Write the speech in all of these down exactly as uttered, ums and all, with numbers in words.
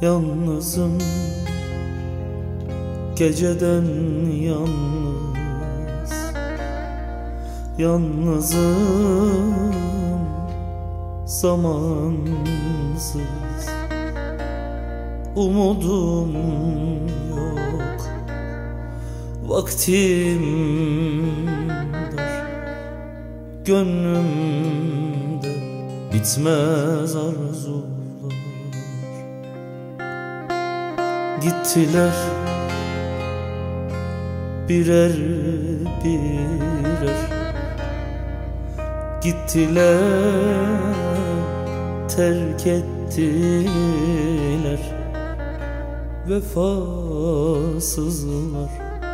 Yalnızım, geceden yalnız. Yalnızım, zamansız. Umudum yok, vaktim dar. Gönlümde bitmez arzular. Gittiler birer birer. Gittiler, terk ettiler. Vefasızlar,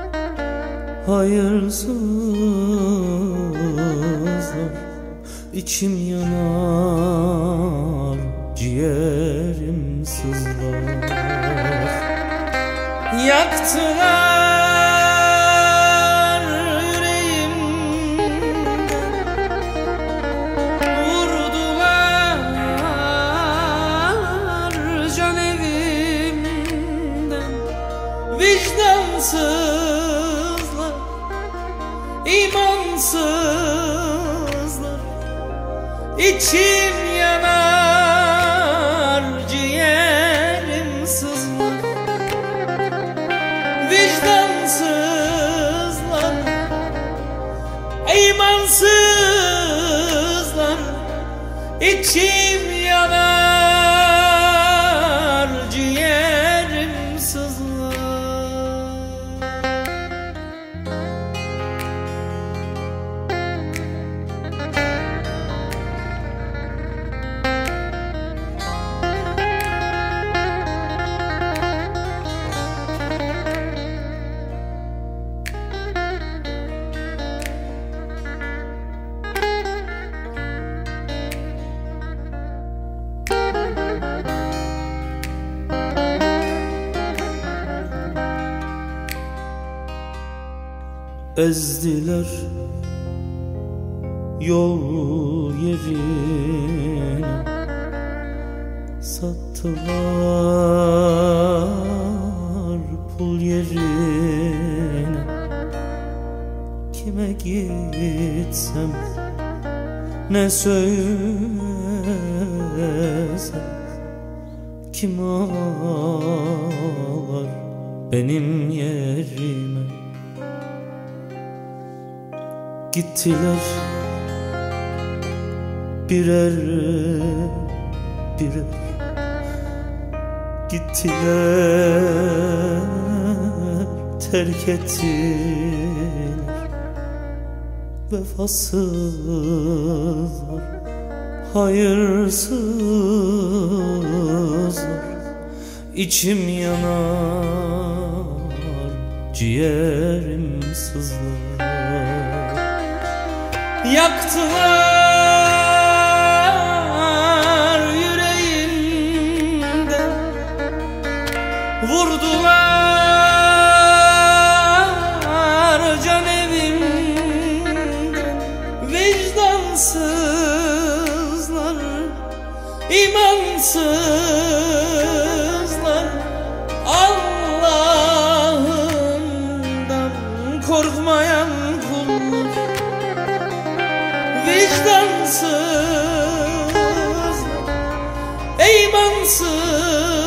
hayırsızlar. İçim yanar, ciğerim sızlar. Yaktılar yüreğimden, vurdular can evimden. Vicdansızlar, imansızlar. İçim yanar, ciğerim sızlar. Vicdansızlar, imansızlar. İçim yanar, ciğerim sızlar. Ezdiler yol yerine, sattılar pul yerine. Kime gitsem, ne söylesem, kim ağlar benim yerime? Gittiler birer birer. Gittiler, terk ettiler. Vefasızlar, hayırsızlar. İçim yanar, ciğerim sızlar. Yaktılar yüreğimden, vurdular can evimden. Vicdansızlar, imansızlar. Allah'ından korkmayan kullar. Vicdansız, imansız.